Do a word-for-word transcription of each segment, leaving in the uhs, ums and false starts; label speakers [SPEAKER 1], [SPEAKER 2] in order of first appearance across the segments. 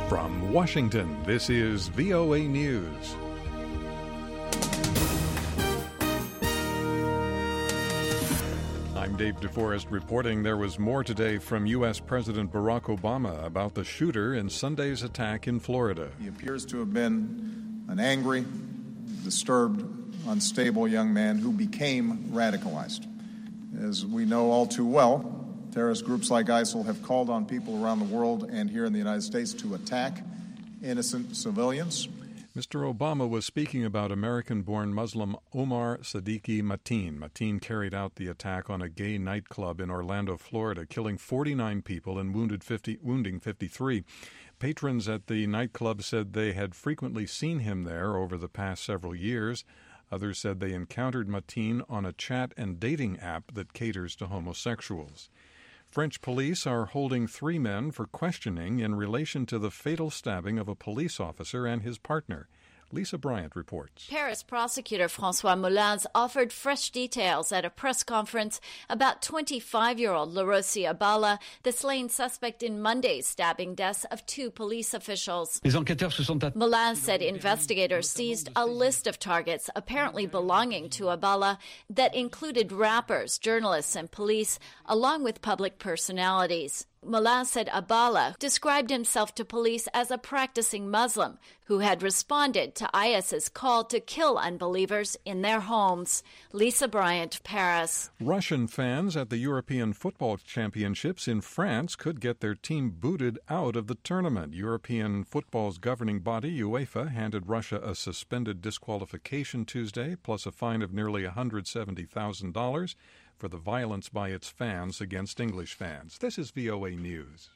[SPEAKER 1] From Washington, this is V O A News. I'm Dave DeForest reporting there was more today from U S. President Barack Obama about the shooter in Sunday's attack in Florida.
[SPEAKER 2] He appears to have been an angry, disturbed, unstable young man who became radicalized. As we know all too well, terrorist groups like ISIL have called on people around the world and here in the United States to attack innocent civilians.
[SPEAKER 1] Mister Obama was speaking about American-born Muslim Omar Siddiqui Mateen. Mateen carried out the attack on a gay nightclub in Orlando, Florida, killing forty-nine people and wounded fifty, wounding fifty-three. Patrons at the nightclub said they had frequently seen him there over the past several years. Others said they encountered Mateen on a chat and dating app that caters to homosexuals. French police are holding three men for questioning in relation to the fatal stabbing of a police officer and his partner. Lisa Bryant reports.
[SPEAKER 3] Paris prosecutor François Molins offered fresh details at a press conference about twenty-five-year-old Larosi Abala, the slain suspect in Monday's stabbing deaths of two police officials. Molins said investigators seized a list of targets apparently belonging to Abala that included rappers, journalists, and police, along with public personalities. Molins said Abala described himself to police as a practicing Muslim who had responded to IS's call to kill unbelievers in their homes. Lisa Bryant, Paris.
[SPEAKER 1] Russian fans at the European Football Championships in France could get their team booted out of the tournament. European football's governing body, UEFA, handed Russia a suspended disqualification Tuesday, plus a fine of nearly one hundred seventy thousand dollars. For the violence by its fans against English fans. This is V O A News.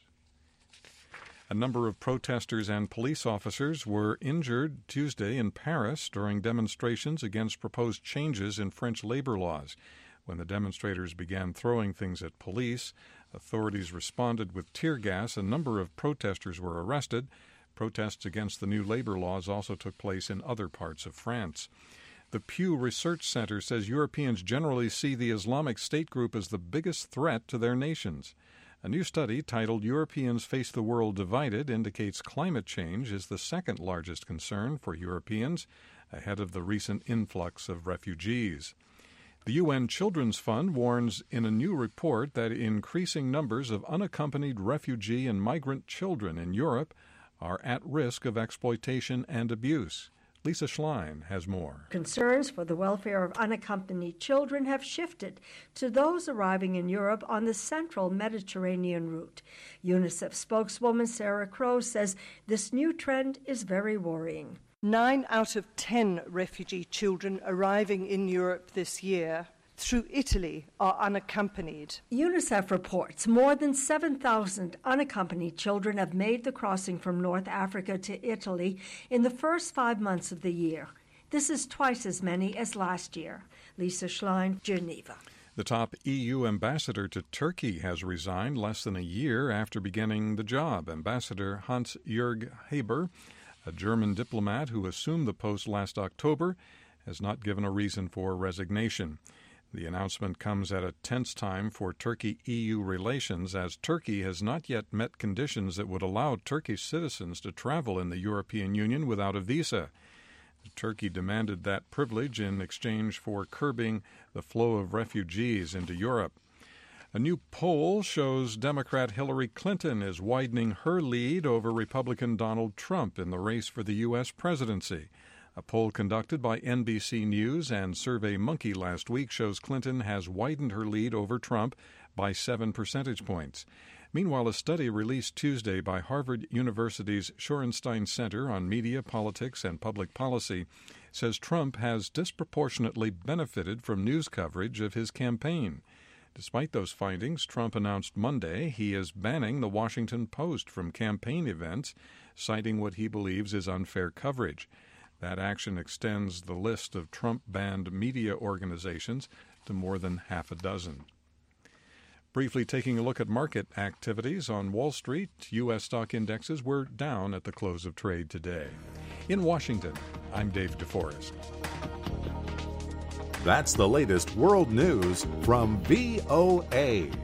[SPEAKER 1] A number of protesters and police officers were injured Tuesday in Paris during demonstrations against proposed changes in French labor laws. When the demonstrators began throwing things at police, authorities responded with tear gas. A number of protesters were arrested. Protests against the new labor laws also took place in other parts of France. The Pew Research Center says Europeans generally see the Islamic State group as the biggest threat to their nations. A new study titled Europeans Face the World Divided indicates climate change is the second largest concern for Europeans, ahead of the recent influx of refugees. The U N Children's Fund warns in a new report that increasing numbers of unaccompanied refugee and migrant children in Europe are at risk of exploitation and abuse. Lisa Schlein has more.
[SPEAKER 4] Concerns for the welfare of unaccompanied children have shifted to those arriving in Europe on the central Mediterranean route. UNICEF spokeswoman Sarah Crowe says this new trend is very worrying.
[SPEAKER 5] Nine out of ten refugee children arriving in Europe this year through Italy are unaccompanied.
[SPEAKER 4] UNICEF reports more than seven thousand unaccompanied children have made the crossing from North Africa to Italy in the first five months of the year. This is twice as many as last year. Lisa Schlein, Geneva.
[SPEAKER 1] The top E U ambassador to Turkey has resigned less than a year after beginning the job. Ambassador Hans-Jörg Haber, a German diplomat who assumed the post last October, has not given a reason for resignation. The announcement comes at a tense time for Turkey-E U relations, as Turkey has not yet met conditions that would allow Turkish citizens to travel in the European Union without a visa. Turkey demanded that privilege in exchange for curbing the flow of refugees into Europe. A new poll shows Democrat Hillary Clinton is widening her lead over Republican Donald Trump in the race for the U S presidency. A poll conducted by N B C News and SurveyMonkey last week shows Clinton has widened her lead over Trump by seven percentage points. Meanwhile, a study released Tuesday by Harvard University's Shorenstein Center on Media, Politics, and Public Policy says Trump has disproportionately benefited from news coverage of his campaign. Despite those findings, Trump announced Monday he is banning the Washington Post from campaign events, citing what he believes is unfair coverage. That action extends the list of Trump-banned media organizations to more than half a dozen. Briefly taking a look at market activities on Wall Street, U S stock indexes were down at the close of trade today. In Washington, I'm Dave DeForest.
[SPEAKER 6] That's the latest world news from V O A.